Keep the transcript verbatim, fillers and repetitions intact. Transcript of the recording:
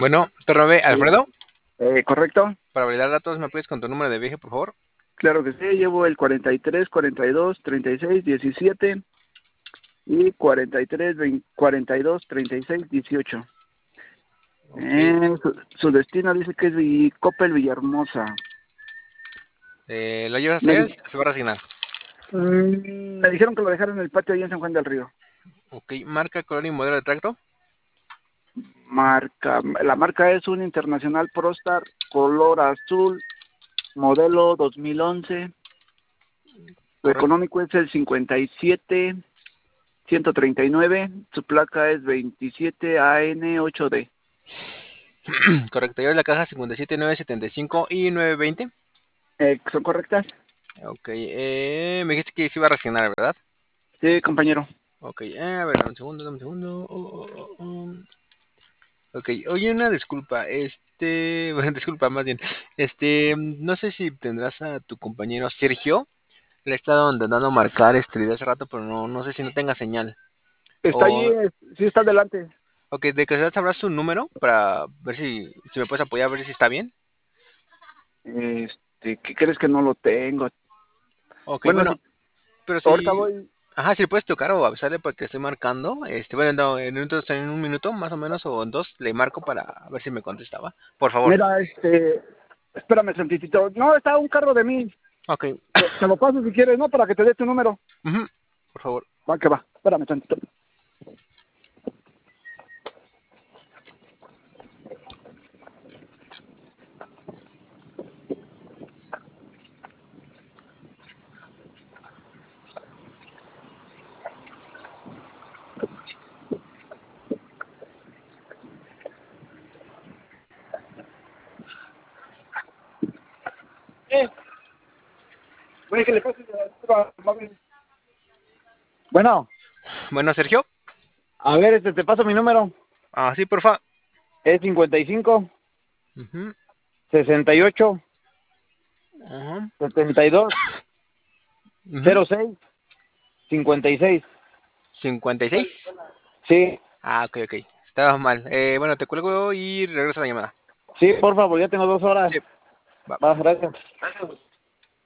Bueno, turno B, Sí. Alfredo. Eh, ¿correcto? Para validar datos, ¿me puedes con tu número de viaje, por favor? Claro que sí, llevo el cuarenta y tres, cuarenta y dos, treinta y seis, diecisiete y cuarenta y tres, veinte, cuarenta y dos, treinta y seis, dieciocho. Ok. Eh, su, su destino dice que es Vill- Coppel Villahermosa. Eh, ¿lo llevas hasta Me, allá? di- Se va a resignar. mm, me dijeron que lo dejaron en el patio ahí en San Juan del Río. Ok, marca, color y modelo de tracto. Marca, la marca es un Internacional Prostar color azul, modelo dos mil once. Su Correcto. económico es el cincuenta y siete ciento treinta y nueve. Su placa es veintisiete A N ocho D. Correcto, llevas la caja cincuenta y siete, nueve setenta y cinco y nueve veinte. Eh, ¿son correctas? Ok, eh, me dijiste que se iba a resignar, ¿verdad? Sí, compañero. Ok, eh, a ver, dame un segundo, dame un segundo. Oh, oh, oh, oh. Ok, oye, una disculpa, este, bueno, disculpa más bien, este, no sé si tendrás a tu compañero Sergio, le he estado intentando marcar este desde hace rato, pero no, no sé si no tenga señal. Está allí, O, eh, sí está adelante. ok, de casualidad sabrás su número para ver si, si me puedes apoyar, a ver si está bien. Este, ¿qué crees que no lo tengo? Ok, Bueno, bueno, sí, pero ahorita si, voy. ajá, si le puedes tocar o avisarle porque estoy marcando, este, bueno, no, en un, en un minuto más o menos o en dos le marco para ver si me contestaba, por favor. Mira, este, espérame tantitito. No, está un carro de mí. Ok, Te, te lo paso si quieres, ¿no? Para que te dé tu número. ujú, por favor. Va, que va. Espérame tantito. Eh, Güey, que le pases a- Bueno, Bueno, Sergio, a ver, este, te paso mi número. ah, sí, porfa. Es cincuenta y cinco, Ujú, sesenta y ocho, ajá, setenta y dos, ujú. cero seis, cincuenta y seis. cincuenta y seis. Sí, Ah, ok, ok. Estaba mal. Eh, bueno, te cuelgo y regreso la llamada. sí, por favor, ya tengo dos horas. Sí, va. Va, gracias.